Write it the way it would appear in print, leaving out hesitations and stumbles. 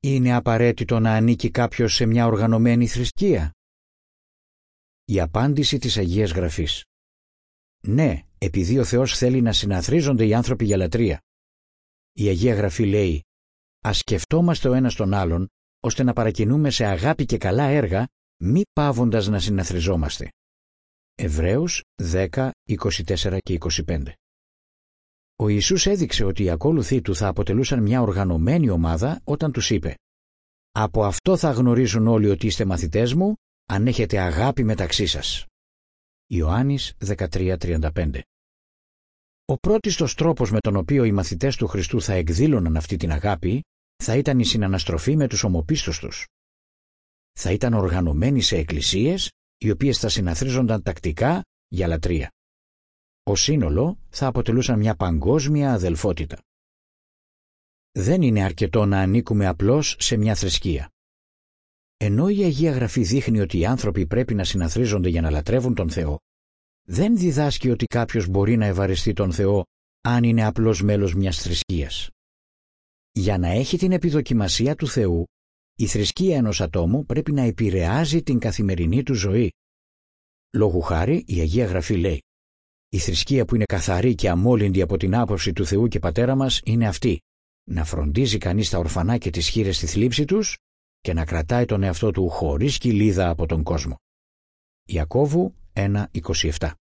είναι απαραίτητο να ανήκει κάποιος σε μια οργανωμένη θρησκεία? Η απάντηση της Αγίας Γραφής: ναι, επειδή ο Θεός θέλει να συναθρίζονται οι άνθρωποι για λατρεία. Η Αγία Γραφή λέει: ας σκεφτόμαστε ο ένας τον άλλον, ώστε να παρακινούμε σε αγάπη και καλά έργα, μη παύοντας να συναθριζόμαστε. Εβραίους 10, 24 και 25. Ο Ιησούς έδειξε ότι οι ακόλουθοί του θα αποτελούσαν μια οργανωμένη ομάδα όταν τους είπε: από αυτό θα γνωρίζουν όλοι ότι είστε μαθητές μου, αν έχετε αγάπη μεταξύ σας. Ιωάννης 13:35. Ο πρώτιστος τρόπος με τον οποίο οι μαθητές του Χριστού θα εκδήλωναν αυτή την αγάπη θα ήταν η συναναστροφή με τους ομοπίστους τους. Θα ήταν οργανωμένοι σε εκκλησίες, οι οποίες θα συναθρίζονταν τακτικά για λατρεία. Ως σύνολο θα αποτελούσαν μια παγκόσμια αδελφότητα. Δεν είναι αρκετό να ανήκουμε απλώς σε μια θρησκεία. Ενώ η Αγία Γραφή δείχνει ότι οι άνθρωποι πρέπει να συναθρίζονται για να λατρεύουν τον Θεό, δεν διδάσκει ότι κάποιος μπορεί να ευαρεστεί τον Θεό αν είναι απλώς μέλος μιας θρησκείας. Για να έχει την επιδοκιμασία του Θεού, η θρησκεία ενός ατόμου πρέπει να επηρεάζει την καθημερινή του ζωή. Λόγου χάρη, η Αγία Γραφή λέει: η θρησκεία που είναι καθαρή και αμόλυντη από την άποψη του Θεού και Πατέρα μας είναι αυτή, να φροντίζει κανείς τα ορφανά και τις χήρες στη θλίψη τους και να κρατάει τον εαυτό του χωρίς κοιλίδα από τον κόσμο. Ιακώβου 1:27.